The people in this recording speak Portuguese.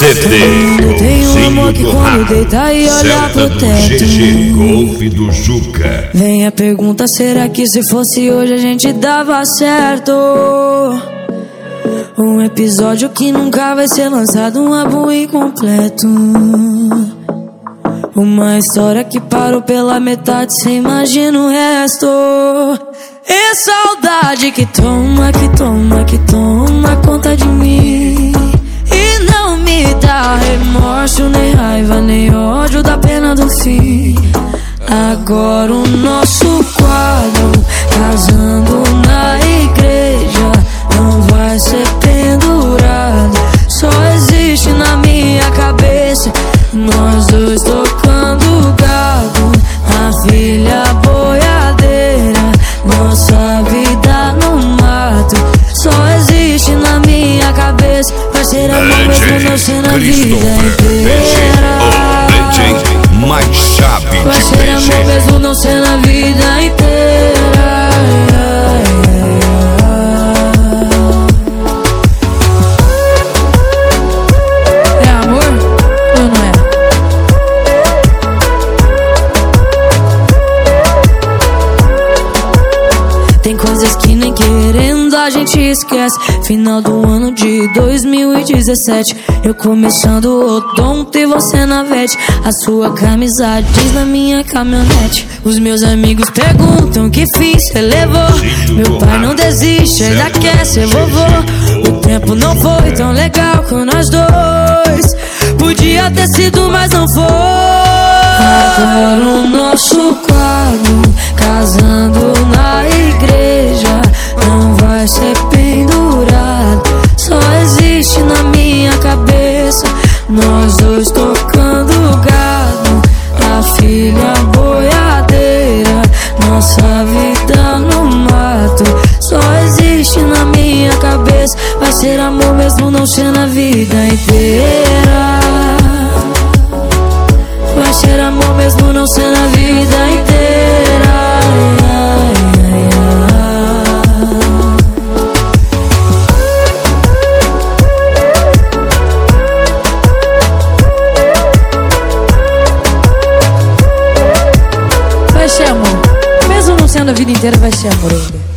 CD Tem um amor que quando deita e olha pro teto. GG Golf do Juca. Vem a pergunta, será que se fosse hoje a gente dava certo? Um episódio que nunca vai ser lançado, um álbum incompleto. Uma história que parou pela metade, cê imagina o resto. E saudade que toma, que toma, que toma conta de mim. E não me dá remorso, nem raiva, nem ódio da pena do fim. Agora o nosso quadro, casando na igreja, não vai ser pendurado. Só existe na minha cabeça, nós dois tocando gado, a filha boiadeira, nossa vida no mato. Só existe na minha cabeça, vai ser amor mesmo não ser na vida inteira. Mais chave vai de ser amor mesmo não ser na vida inteira. É amor ou não é? Tem coisas que nem querendo a gente esquece. Final do ano de 2017, eu começando o odonto e você na vete. A sua camisa diz na minha caminhonete. Os meus amigos perguntam que fiz, cê levou. Meu pai não desiste, ainda quer ser vovô. O tempo não foi tão legal com nós dois. Podia ter sido, mas não foi. Agora o nosso quadro, casando na igreja, não vai ser pendurado. Só existe na minha cabeça, nós dois tocando gado, a filha boiadeira, nossa vida no mato. Só existe na minha cabeça, vai ser amor mesmo não ser na vida inteira. Vai ser amor mesmo não ser na vida inteira. Vai ser amor, mesmo não sendo a vida inteira, vai ser amor ainda.